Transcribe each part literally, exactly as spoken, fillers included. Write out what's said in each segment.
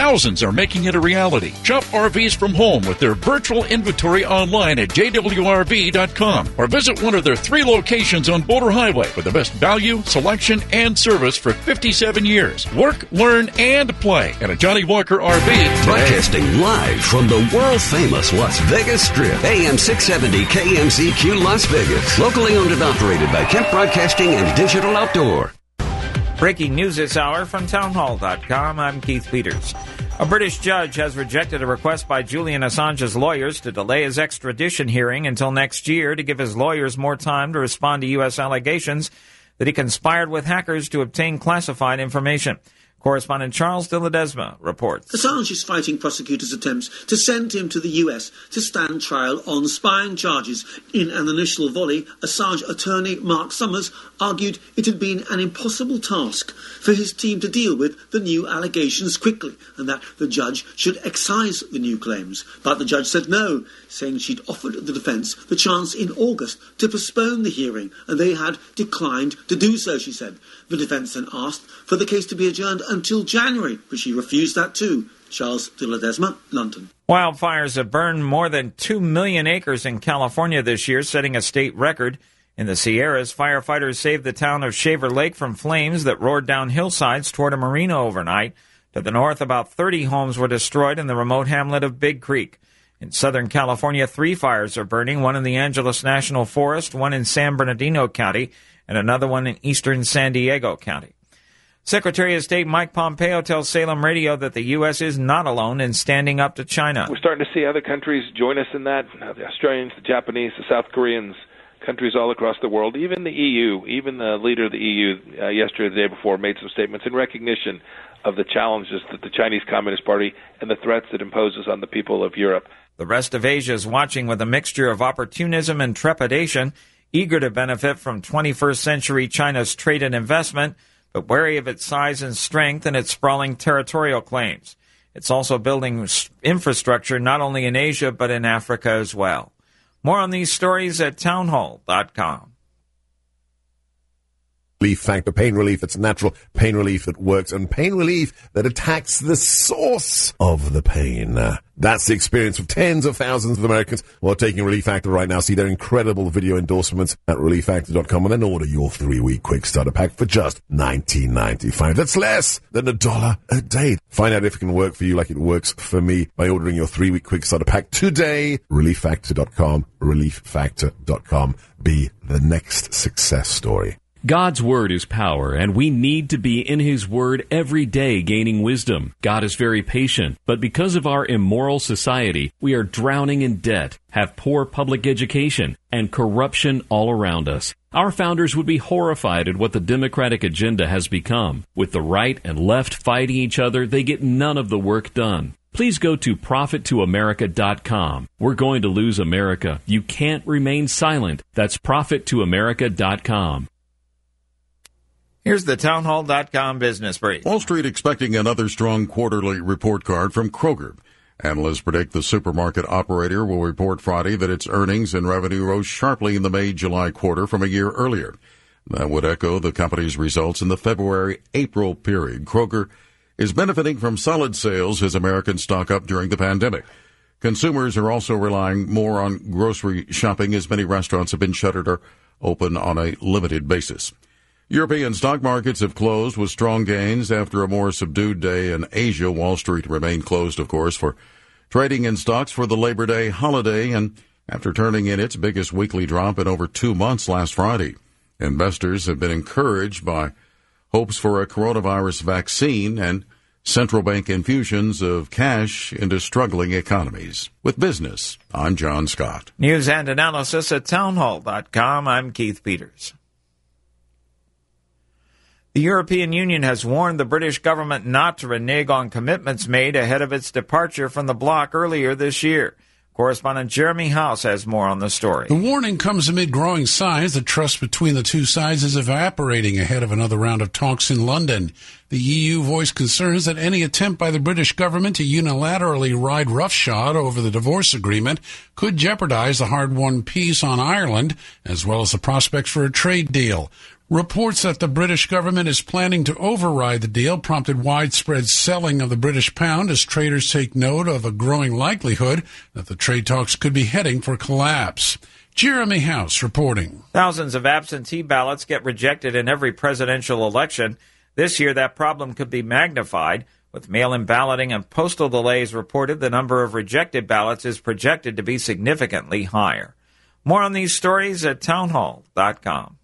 thousands are making it a reality. Shop R Vs from home with their virtual inventory online at J W R V dot com or visit one of their three locations on Boulder Highway with the best value, selection, and service for fifty-seven years. Work, learn, and play at a Johnny Walker R V today. Broadcasting live from the world-famous Las Vegas Strip. A M six seventy K M Z Q Las Vegas. Locally owned and operated by Kemp Broadcasting and Digital Outdoor. Breaking news this hour from townhall dot com. I'm Keith Peters. A British judge has rejected a request by Julian Assange's lawyers to delay his extradition hearing until next year to give his lawyers more time to respond to U S allegations that he conspired with hackers to obtain classified information. Correspondent Charles de Ledesma reports. Assange is fighting prosecutors' attempts to send him to the U S to stand trial on spying charges. In an initial volley, Assange attorney Mark Summers argued it had been an impossible task for his team to deal with the new allegations quickly and that the judge should excise the new claims. But the judge said no, saying she'd offered the defence the chance in August to postpone the hearing and they had declined to do so, she said. The defence then asked for the case to be adjourned until January, but she refused that too. Charles de Ledesma, London. Wildfires have burned more than two million acres in California this year, setting a state record. In the Sierras, firefighters saved the town of Shaver Lake from flames that roared down hillsides toward a marina overnight. To the north, about thirty homes were destroyed in the remote hamlet of Big Creek. In Southern California, three fires are burning, one in the Angeles National Forest, one in San Bernardino County, and another one in eastern San Diego County. Secretary of State Mike Pompeo tells Salem Radio that the U S is not alone in standing up to China. We're starting to see other countries join us in that, the Australians, the Japanese, the South Koreans, countries all across the world, even the E U, even the leader of the E U uh, yesterday or the day before made some statements in recognition of the challenges that the Chinese Communist Party and the threats it imposes on the people of Europe. The rest of Asia is watching with a mixture of opportunism and trepidation, eager to benefit from twenty-first century China's trade and investment, but wary of its size and strength and its sprawling territorial claims. It's also building infrastructure not only in Asia but in Africa as well. More on these stories at townhall dot com. Relief Factor, pain relief that's natural, pain relief that works, and pain relief that attacks the source of the pain. Uh, that's the experience of tens of thousands of Americans who are taking Relief Factor right now. See their incredible video endorsements at relief factor dot com and then order your three-week quick starter pack for just nineteen ninety-five. That's less than a dollar a day. Find out if it can work for you like it works for me by ordering your three-week quick starter pack today. relief factor dot com, relief factor dot com. Be the next success story. God's Word is power, and we need to be in His Word every day gaining wisdom. God is very patient, but because of our immoral society, we are drowning in debt, have poor public education, and corruption all around us. Our founders would be horrified at what the Democratic agenda has become. With the right and left fighting each other, they get none of the work done. Please go to profit to america dot com. We're going to lose America. You can't remain silent. That's profit to america dot com. Here's the townhall dot com business brief. Wall Street expecting another strong quarterly report card from Kroger. Analysts predict the supermarket operator will report Friday that its earnings and revenue rose sharply in the May-July quarter from a year earlier. That would echo the company's results in the February-April period. Kroger is benefiting from solid sales as Americans stock up during the pandemic. Consumers are also relying more on grocery shopping as many restaurants have been shuttered or open on a limited basis. European stock markets have closed with strong gains after a more subdued day in Asia. Wall Street remained closed, of course, for trading in stocks for the Labor Day holiday and after turning in its biggest weekly drop in over two months last Friday. Investors have been encouraged by hopes for a coronavirus vaccine and central bank infusions of cash into struggling economies. With business, I'm John Scott. News and analysis at townhall dot com. I'm Keith Peters. The European Union has warned the British government not to renege on commitments made ahead of its departure from the bloc earlier this year. Correspondent Jeremy House has more on the story. The warning comes amid growing signs that trust between the two sides is evaporating ahead of another round of talks in London. The E U voiced concerns that any attempt by the British government to unilaterally ride roughshod over the divorce agreement could jeopardize the hard-won peace on Ireland, as well as the prospects for a trade deal. Reports that the British government is planning to override the deal prompted widespread selling of the British pound as traders take note of a growing likelihood that the trade talks could be heading for collapse. Jeremy House reporting. Thousands of absentee ballots get rejected in every presidential election. This year, that problem could be magnified. With mail-in balloting and postal delays reported, the number of rejected ballots is projected to be significantly higher. More on these stories at townhall dot com.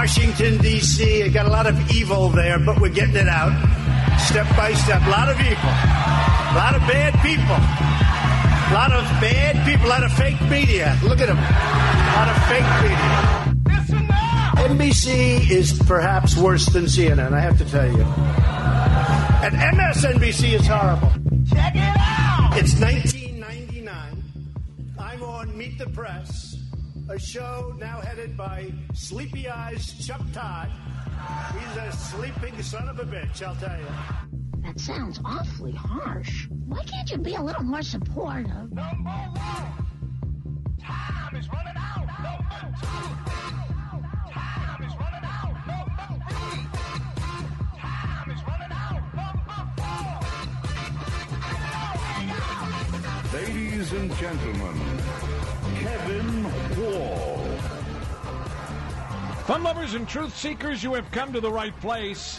Washington, D C. I got a lot of evil there, but we're getting it out step by step. A lot of evil. A lot of bad people. A lot of bad people. A lot of fake media. Look at them. A lot of fake media. N B C is perhaps worse than C N N, I have to tell you. And M S N B C is horrible. Check it out! It's nineteen ninety-nine. I'm on Meet the Press, a show now headed by Sleepy Eyes Chuck Todd. He's a sleeping son of a bitch, I'll tell you. That sounds awfully harsh. Why can't you be a little more supportive? Number one, time is running out. Number two, time is running out. Number three, time is running out. Number four. Ladies and gentlemen, Kevin Wall. Fun lovers and truth seekers, you have come to the right place.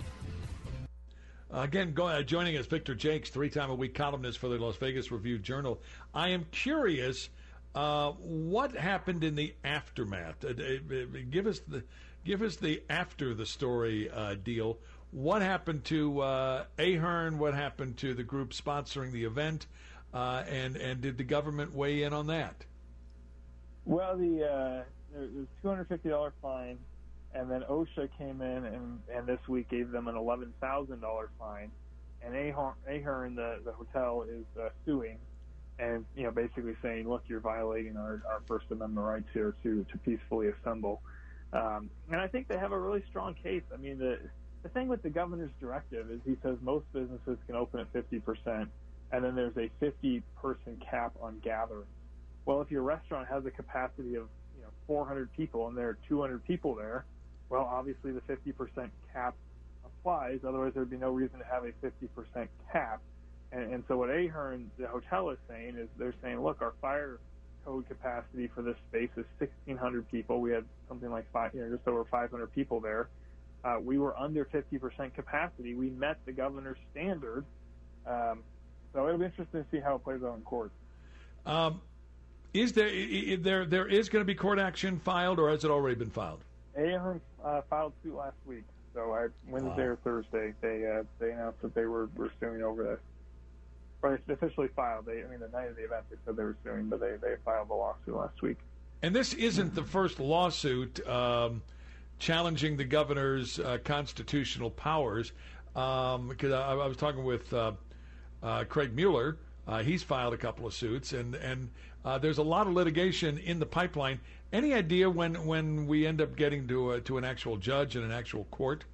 Uh, again, go, uh, joining us, Victor Jakes, three-time-a-week columnist for the Las Vegas Review-Journal. I am curious, uh, what happened in the aftermath? Uh, uh, give us the give us the after the story uh, deal. What happened to uh, Ahern? What happened to the group sponsoring the event? Uh, and and did the government weigh in on that? Well, the uh, there was a two hundred fifty dollars fine. And then OSHA came in and, and this week gave them an eleven thousand dollars fine. And Ahern, the, the hotel, is uh, suing and, you know, basically saying, look, you're violating our, our First Amendment rights here to, to peacefully assemble. Um, and I think they have a really strong case. I mean, the, the thing with the governor's directive is he says most businesses can open at fifty percent, and then there's a fifty-person cap on gatherings. Well, if your restaurant has a capacity of, you know, four hundred people and there are two hundred people there, well, obviously the fifty percent cap applies. Otherwise, there would be no reason to have a fifty percent cap. And, and so what Ahern, the hotel, is saying is they're saying, look, our fire code capacity for this space is sixteen hundred people. We had something like five, you know, just over five hundred people there. Uh, we were under fifty percent capacity. We met the governor's standard. Um, so it'll be interesting to see how it plays out in court. Um, is there, is there there is going to be court action filed, or has it already been filed? Ahern uh, filed suit last week, so I, Wednesday wow. or Thursday they uh, they announced that they were, were suing over this. Or they officially filed. They, I mean, the night of the event they said they were suing, but they, they filed the lawsuit last week. And this isn't the first lawsuit um, challenging the governor's uh, constitutional powers, um, because I, I was talking with uh, uh, Craig Mueller. Uh, he's filed a couple of suits, and and uh, there's a lot of litigation in the pipeline. Any idea when, when we end up getting to a, to an actual judge and an actual court?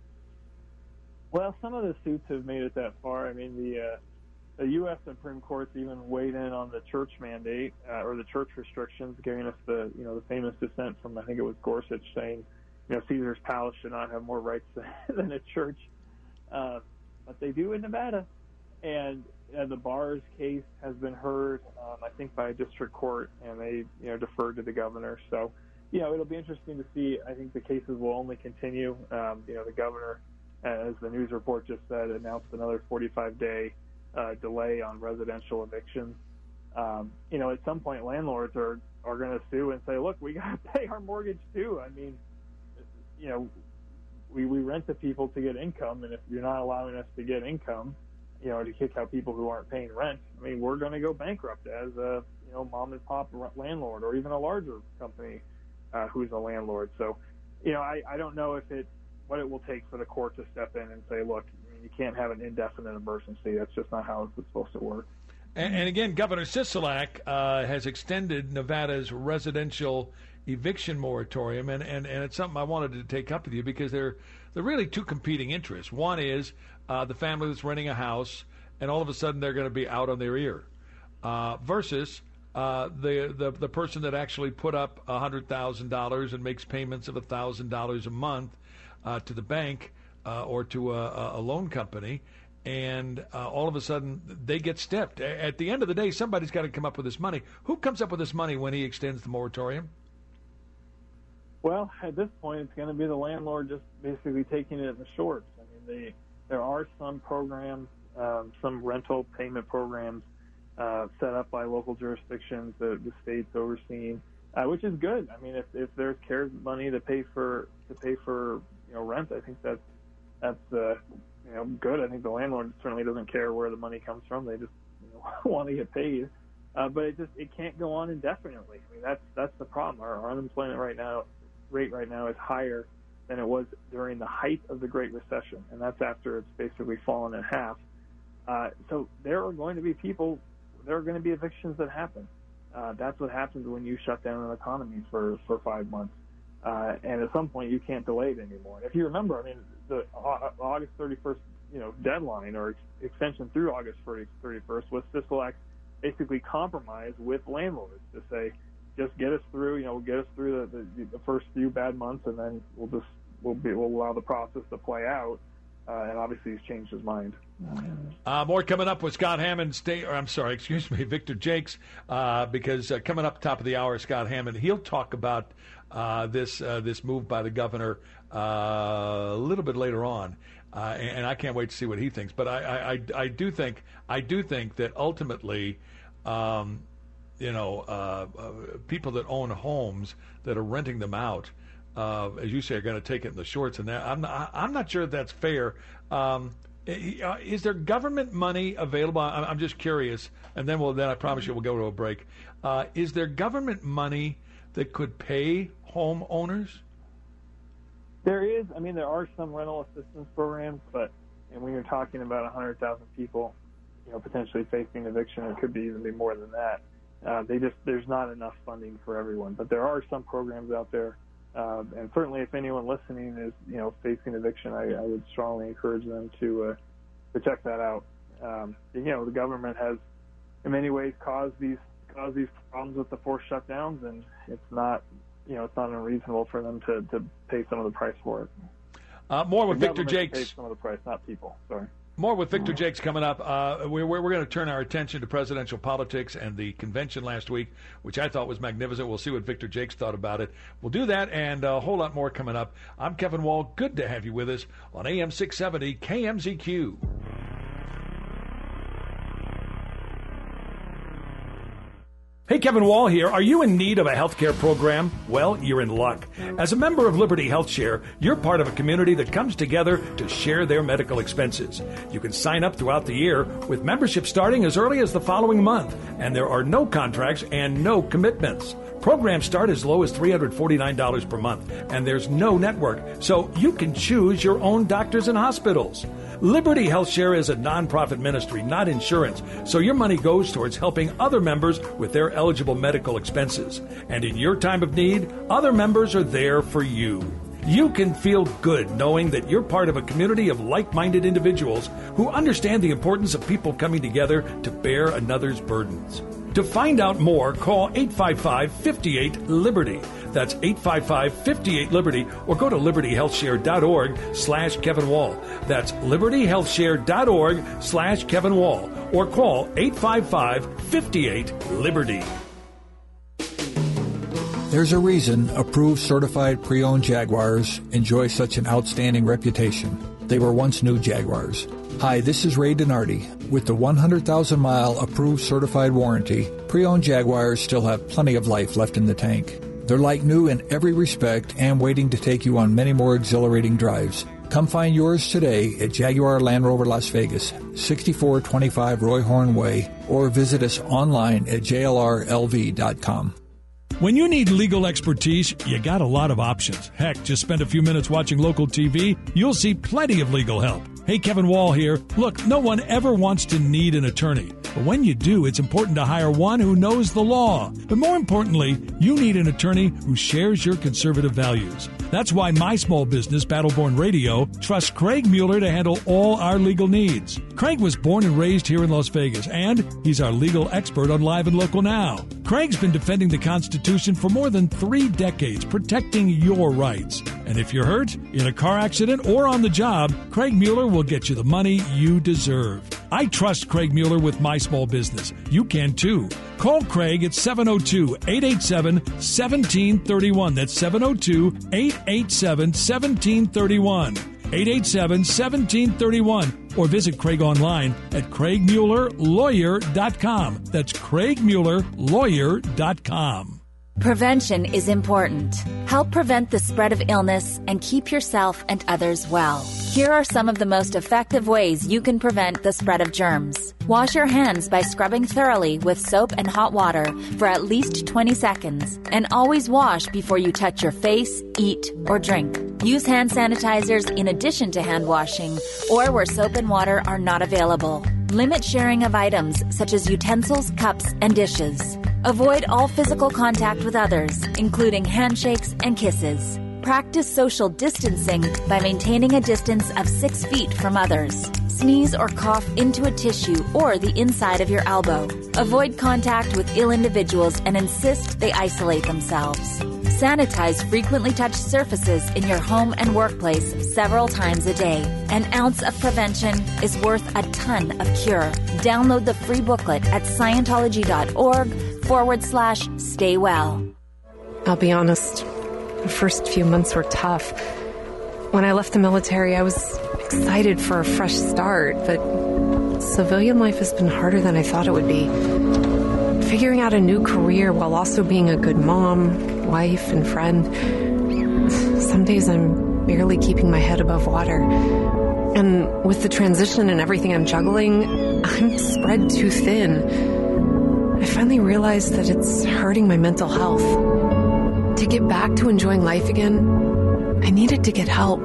Well, some of the suits have made it that far. I mean, the uh, the U S Supreme Court's even weighed in on the church mandate uh, or the church restrictions, giving us the you know the famous dissent from I think it was Gorsuch saying, you know, Caesar's Palace should not have more rights than a church, uh, but they do in Nevada, and. Uh, the Barr's case has been heard, um, I think, by a district court, and they, you know, deferred to the governor. So, you know, it'll be interesting to see. I think the cases will only continue. Um, you know, the governor, as the news report just said, announced another forty-five day uh, delay on residential evictions. Um, you know, at some point, landlords are, are going to sue and say, look, we got to pay our mortgage too. I mean, you know, we, we rent to people to get income, and if you're not allowing us to get income, you know, to kick out people who aren't paying rent, I mean, we're going to go bankrupt as a, you know, mom and pop landlord or even a larger company uh, who's a landlord. So, you know, I, I don't know if it, what it will take for the court to step in and say, look, I mean, you can't have an indefinite emergency. That's just not how it's supposed to work. And, and again, Governor Sisolak uh, has extended Nevada's residential eviction moratorium, and, and, and it's something I wanted to take up with you because they're, they're really two competing interests. One is Uh, the family that's renting a house, and all of a sudden they're going to be out on their ear, uh, versus uh, the, the the person that actually put up one hundred thousand dollars and makes payments of one thousand dollars a month uh, to the bank uh, or to a, a loan company, and uh, all of a sudden they get stiffed. At the end of the day, somebody's got to come up with this money. Who comes up with this money when he extends the moratorium? Well, at this point, it's going to be the landlord just basically taking it in the shorts. I mean, they... There are some programs, um, some rental payment programs uh, set up by local jurisdictions, the, the states overseeing, uh, which is good. I mean, if, if there's CARES money to pay for to pay for you know rent, I think that's that's uh, you know good. I think the landlord certainly doesn't care where the money comes from; they just you know, want to get paid. Uh, but it just it can't go on indefinitely. I mean, that's that's the problem. Our, our unemployment right now rate right now is higher than it was during the height of the Great Recession, and that's after it's basically fallen in half. Uh, so there are going to be people, there are going to be evictions that happen. Uh, that's what happens when you shut down an economy for, for five months. Uh, and at some point, you can't delay it anymore. And if you remember, I mean, the uh, August thirty-first, you know, deadline or ex- extension through August thirty-first was Sisolak's basically compromise with landlords to say, just get us through, you know, get us through the, the, the first few bad months, and then we'll just we'll be we'll allow the process to play out. Uh, and obviously, he's changed his mind. Uh, more coming up with Scott Hammond, state, or I'm sorry, excuse me, Victor Jakes, uh, because uh, coming up top of the hour, Scott Hammond, he'll talk about uh, this uh, this move by the governor uh, a little bit later on, uh, and, and I can't wait to see what he thinks. But I, I, I do think I do think that ultimately. Um, you know, uh, uh, people that own homes that are renting them out, uh, as you say, are going to take it in the shorts. And that, I'm not, I'm not sure that's fair. Um, is there government money available? I'm just curious. And then we'll, then I promise you we'll go to a break. Uh, is there government money that could pay homeowners? There is. I mean, there are some rental assistance programs, but and when you're talking about one hundred thousand people, you know, potentially facing eviction, it could be even be more than that. Uh, they just there's not enough funding for everyone, but there are some programs out there, uh, and certainly if anyone listening is you know facing eviction, I, I would strongly encourage them to uh, to check that out. Um, you know, the government has in many ways caused these caused these problems with the forced shutdowns, and it's not you know it's not unreasonable for them to, to pay some of the price for it. Uh, more with the Victor Jakes. Pays some of the price, not people. Sorry. More with Victor Jakes coming up. Uh, we're we're going to turn our attention to presidential politics and the convention last week, which I thought was magnificent. We'll see what Victor Jakes thought about it. We'll do that and a whole lot more coming up. I'm Kevin Wall. Good to have you with us on A M six seventy K M Z Q. Hey, Kevin Wall here. Are you in need of a healthcare program? Well, you're in luck. As a member of Liberty HealthShare, you're part of a community that comes together to share their medical expenses. You can sign up throughout the year with membership starting as early as the following month, and there are no contracts and no commitments. Programs start as low as three hundred forty-nine dollars per month, and there's no network, so you can choose your own doctors and hospitals. Liberty HealthShare is a nonprofit ministry, not insurance, so your money goes towards helping other members with their eligible medical expenses. And in your time of need, other members are there for you. You can feel good knowing that you're part of a community of like-minded individuals who understand the importance of people coming together to bear another's burdens. To find out more, call eight five five, five eight, Liberty. That's eight five five, five eight, Liberty, or go to liberty health share dot org slash Kevin Wall. That's liberty health share dot org slash Kevin Wall, or call eight five five, five eight, Liberty. There's a reason approved certified pre-owned Jaguars enjoy such an outstanding reputation. They were once new Jaguars. Hi, this is Ray Donardi. With the one hundred thousand mile approved certified warranty, pre-owned Jaguars still have plenty of life left in the tank. They're like new in every respect and waiting to take you on many more exhilarating drives. Come find yours today at Jaguar Land Rover Las Vegas, sixty-four twenty-five Roy Horn Way, or visit us online at J L R L V dot com. When you need legal expertise, you got a lot of options. Heck, just spend a few minutes watching local T V. You'll see plenty of legal help. Hey, Kevin Wall here. Look, no one ever wants to need an attorney. But when you do, it's important to hire one who knows the law. But more importantly, you need an attorney who shares your conservative values. That's why my small business, Battleborn Radio, trusts Craig Mueller to handle all our legal needs. Craig was born and raised here in Las Vegas, and he's our legal expert on Live and Local Now. Craig's been defending the Constitution for more than three decades, protecting your rights. And if you're hurt, in a car accident, or on the job, Craig Mueller will get you the money you deserve. I trust Craig Mueller with my small business. You can too. Call Craig at seven oh two, eight eight seven, one seven three one. That's seven oh two, eight eight seven, one seven three one. eight eight seven, one seven three one. Or visit Craig online at craig mueller lawyer dot com. That's craig mueller lawyer dot com. Prevention is important. Help prevent the spread of illness and keep yourself and others well. Here are some of the most effective ways you can prevent the spread of germs. Wash your hands by scrubbing thoroughly with soap and hot water for at least twenty seconds, and always wash before you touch your face, eat, or drink. Use hand sanitizers in addition to hand washing or where soap and water are not available. Limit sharing of items such as utensils, cups, and dishes. Avoid all physical contact with others, including handshakes and kisses. Practice social distancing by maintaining a distance of six feet from others. Sneeze or cough into a tissue or the inside of your elbow. Avoid contact with ill individuals and insist they isolate themselves. Sanitize frequently touched surfaces in your home and workplace several times a day. An ounce of prevention is worth a ton of cure. Download the free booklet at Scientology.org forward slash stay well. I'll be honest, the first few months were tough. When I left the military, I was excited for a fresh start, but civilian life has been harder than I thought it would be. Figuring out a new career while also being a good mom, wife, and friend. Some days I'm barely keeping my head above water. And with the transition and everything I'm juggling, I'm spread too thin. I finally realized that it's hurting my mental health. To get back to enjoying life again, I needed to get help.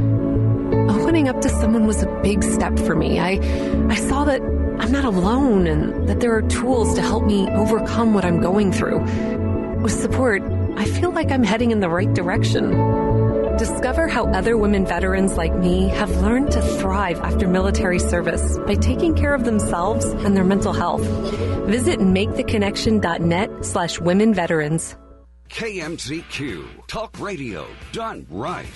Opening up to someone was a big step for me. I, I saw that I'm not alone and that there are tools to help me overcome what I'm going through. With support, I feel like I'm heading in the right direction. Discover how other women veterans like me have learned to thrive after military service by taking care of themselves and their mental health. Visit maketheconnection.net slash women veterans. K M Z Q, talk radio done right.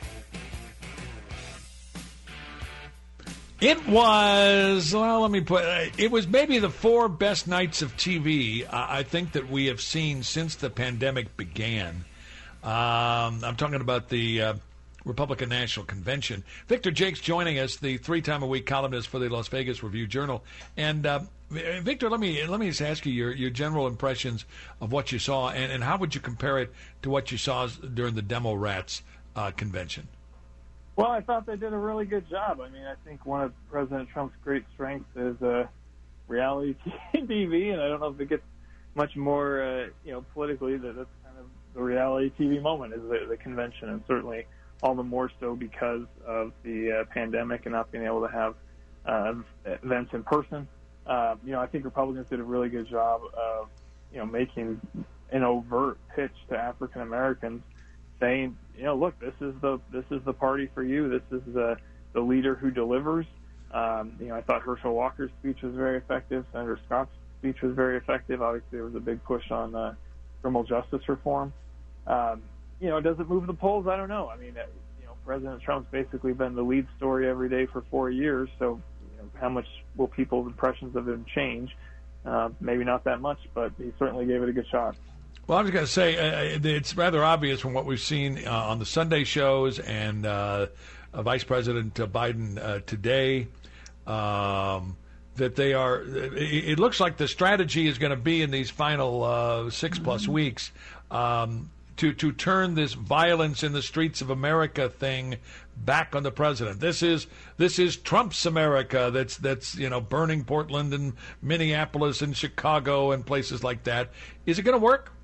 It was, well, let me put, it was maybe the four best nights of T V I think that we have seen since the pandemic began. Um, I'm talking about the uh, Republican National Convention. Victor Jakes joining us, the three-time-a-week columnist for the Las Vegas Review-Journal. And, uh, Victor, let me let me just ask you your, your general impressions of what you saw, and, and how would you compare it to what you saw during the Demo Rats uh, convention? Well, I thought they did a really good job. I mean, I think one of President Trump's great strengths is uh, reality T V, and I don't know if it gets much more, uh, you know, politically, that that's kind of the reality T V moment is the, the convention, and certainly all the more so because of the uh, pandemic and not being able to have uh, events in person. Uh, you know, I think Republicans did a really good job of, you know, making an overt pitch to African Americans, saying, you know, look, this is the this is the party for you. This is the the leader who delivers. Um, you know, I thought Herschel Walker's speech was very effective. Senator Scott's speech was very effective. Obviously, there was a big push on uh, criminal justice reform. Um, you know, does it move the polls? I don't know. I mean, uh, you know, President Trump's basically been the lead story every day for four years. So, you know, how much will people's impressions of him change? Uh, maybe not that much, but he certainly gave it a good shot. Well, I was going to say, uh, it's rather obvious from what we've seen uh, on the Sunday shows and uh, uh, Vice President Biden uh, today um, that they are, it, it looks like the strategy is going to be in these final uh, six-plus mm-hmm. weeks um, to, to turn this violence in the streets of America thing back on the president. This is this is Trump's America that's, that's you know, burning Portland and Minneapolis and Chicago and places like that. Is it going to work?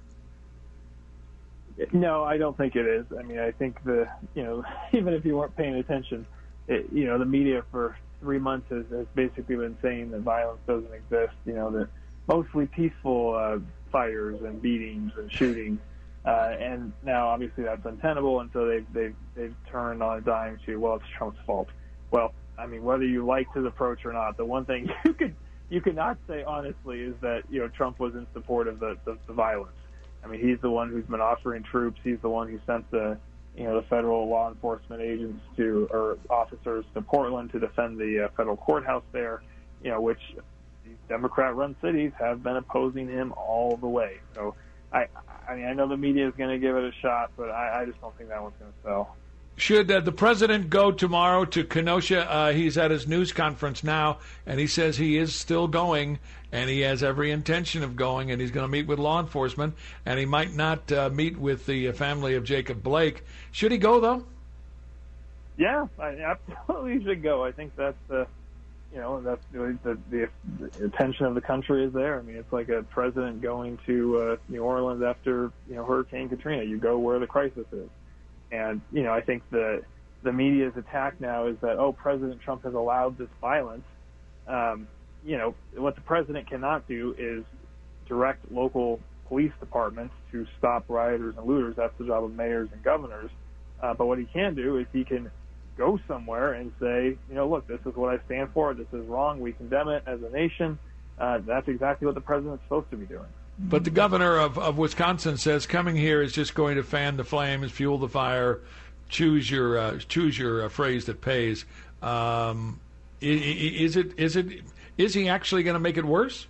No, I don't think it is. I mean, I think the, you know, even if you weren't paying attention, it, you know, the media for three months has, has basically been saying that violence doesn't exist, you know, that mostly peaceful uh, fires and beatings and shootings. Uh, and now, obviously, that's untenable, and so they've, they've, they've turned on a dime to, well, it's Trump's fault. Well, I mean, whether you like his approach or not, the one thing you could you could not say honestly is that, you know, Trump was in support of the, the, the violence. I mean, he's the one who's been offering troops. He's the one who sent the, you know, the federal law enforcement agents to, or officers to Portland to defend the uh, federal courthouse there, you know, which these Democrat-run cities have been opposing him all the way. So, I, I mean, I know the media is going to give it a shot, but I, I just don't think that one's going to sell. Should uh, the president go tomorrow to Kenosha? Uh, he's at his news conference now, and he says he is still going, and he has every intention of going, and he's going to meet with law enforcement, and he might not uh, meet with the family of Jacob Blake. Should he go, though? Yeah, I absolutely should go. I think that's the, you know, that's the, the, the attention of the country is there. I mean, it's like a president going to uh, New Orleans after, you know, Hurricane Katrina. You go where the crisis is. And, you know, I think the the media's attack now is that, oh, President Trump has allowed this violence. Um, you know, what the president cannot do is direct local police departments to stop rioters and looters. That's the job of mayors and governors. Uh, but what he can do is he can go somewhere and say, you know, look, this is what I stand for. This is wrong. We condemn it as a nation. Uh, that's exactly what the president's supposed to be doing. But the governor of, of Wisconsin says coming here is just going to fan the flames, fuel the fire. Choose your uh, choose your uh, phrase that pays. Um, is it is it is he actually going to make it worse?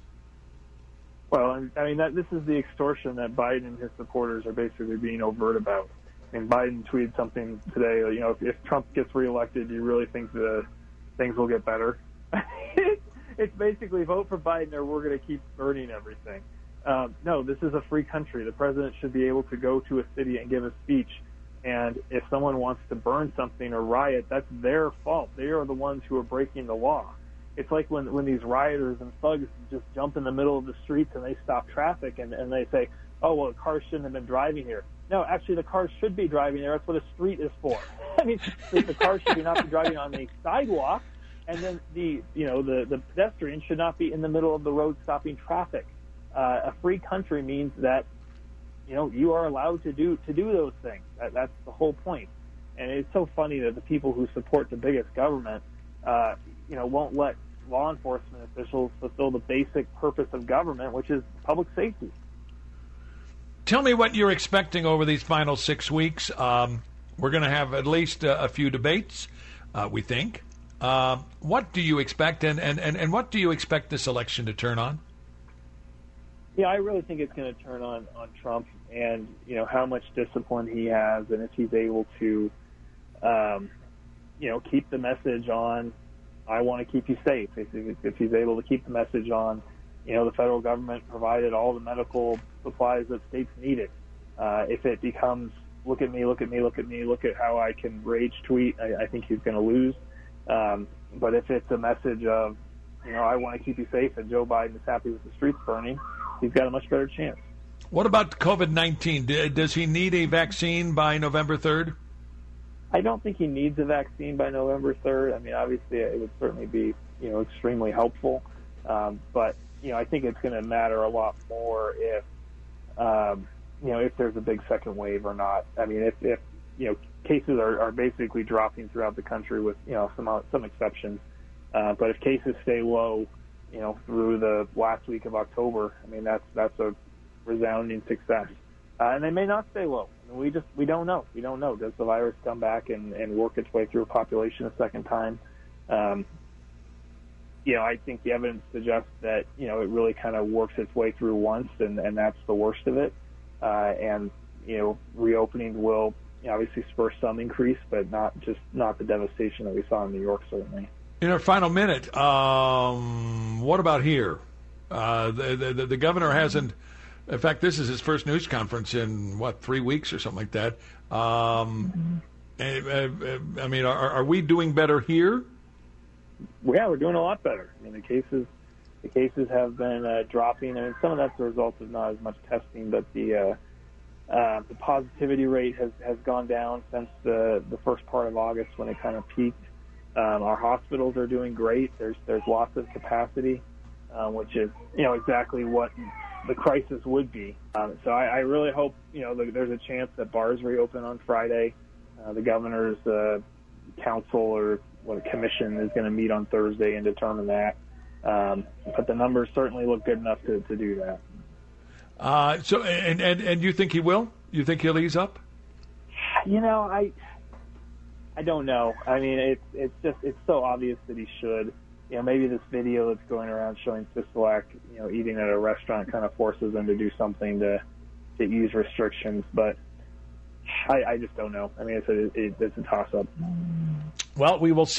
Well, I mean, that, this is the extortion that Biden and his supporters are basically being overt about. I mean, Biden tweeted something today. You know, if, if Trump gets reelected, do you really think the things will get better? It's basically vote for Biden or we're going to keep burning everything. Um, no, this is a free country. The president should be able to go to a city and give a speech. And if someone wants to burn something or riot, that's their fault. They are the ones who are breaking the law. It's like when, when these rioters and thugs just jump in the middle of the streets and they stop traffic and, and they say, oh, well, the cars shouldn't have been driving here. No, actually, the cars should be driving there. That's what a street is for. I mean, the, the cars should be not be driving on the sidewalk, and then the, you know, the, the pedestrian should not be in the middle of the road stopping traffic. Uh, a free country means that, you know, you are allowed to do to do those things. That, that's the whole point. And it's so funny that the people who support the biggest government, uh, you know, won't let law enforcement officials fulfill the basic purpose of government, which is public safety. Tell me what you're expecting over these final six weeks. Um, we're going to have at least a, a few debates, uh, we think. Uh, what do you expect, and, and, and, and what do you expect this election to turn on? Yeah, I really think it's going to turn on, on Trump and, you know, how much discipline he has and if he's able to, um, you know, keep the message on, I want to keep you safe. If, if he's able to keep the message on, you know, the federal government provided all the medical supplies that states needed. Uh, if it becomes, look at me, look at me, look at me, look at how I can rage tweet, I, I think he's going to lose. Um, but if it's a message of, you know, I want to keep you safe and Joe Biden is happy with the streets burning, he's got a much better chance. What about COVID nineteen? Does he need a vaccine by November third? I don't think he needs a vaccine by November third. I mean, obviously, it would certainly be, you know, extremely helpful. Um, but, you know, I think it's going to matter a lot more if, um, you know, if there's a big second wave or not. I mean, if, if you know, cases are, are basically dropping throughout the country with, you know, some some exceptions. Uh, but if cases stay low, you know, through the last week of October, I mean, that's that's a resounding success. Uh, and they may not stay low. I mean, we just we don't know. We don't know. Does the virus come back and, and work its way through a population a second time? Um, you know, I think the evidence suggests that, you know, it really kind of works its way through once, and, and that's the worst of it. Uh, and, you know, reopening will, you know, obviously spur some increase, but not just not the devastation that we saw in New York, certainly. In our final minute, um, what about here? Uh, the, the, the governor hasn't, in fact, this is his first news conference in, what, three weeks or something like that. Um, mm-hmm. I, I mean, are, are we doing better here? Yeah, we're doing a lot better. I mean, the cases the cases have been uh, dropping, and some of that's the result of not as much testing, but the uh, uh, the positivity rate has, has gone down since the, the first part of August when it kind of peaked. Um, our hospitals are doing great. There's there's lots of capacity, uh, which is, you know, exactly what the crisis would be. Um, so I, I really hope, you know, the, there's a chance that bars reopen on Friday. Uh, the governor's uh, council or what a commission is going to meet on Thursday and determine that. Um, but the numbers certainly look good enough to, to do that. Uh, so, and, and and you think he will? You think he'll ease up? You know, I I don't know. I mean, it's it's just it's so obvious that he should. You know, maybe this video that's going around showing Sisolak, you know, eating at a restaurant kind of forces him to do something to to ease restrictions. But I, I just don't know. I mean, it's a, it, it's a toss-up. Well, we will see.